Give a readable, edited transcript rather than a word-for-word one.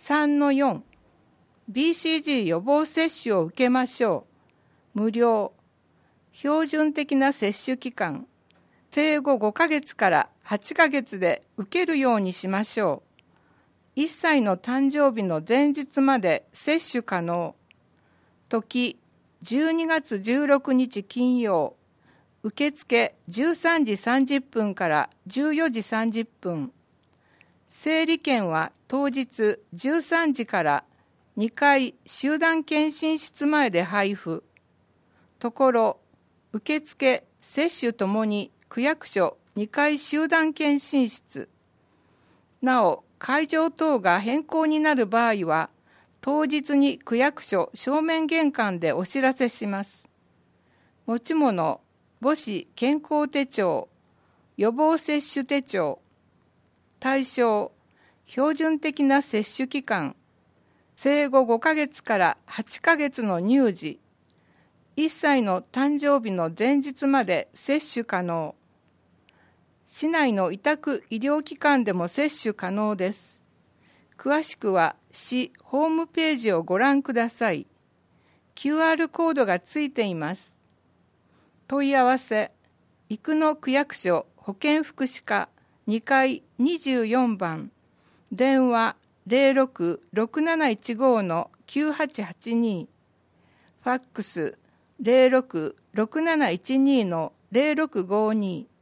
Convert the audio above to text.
3-4 BCG 予防接種を受けましょう。無料。標準的な接種期間。生後5ヶ月から8ヶ月で受けるようにしましょう。1歳の誕生日の前日まで接種可能。時、12月16日金曜。受付13時30分から14時30分。整理券は当日13時から2回集団検診室前で配布。ところ、受付、接種ともに区役所2階集団検診室。なお、会場等が変更になる場合は、当日に区役所正面玄関でお知らせします。持ち物、母子健康手帳、予防接種手帳。対象、標準的な接種期間。生後5ヶ月から8ヶ月の乳児。1歳の誕生日の前日まで接種可能。市内の委託医療機関でも接種可能です。詳しくは市ホームページをご覧ください。QR コードがついています。問い合わせ、生野区役所保健福祉課2階24番、電話06-6715-9882、ファックス06-6712-0652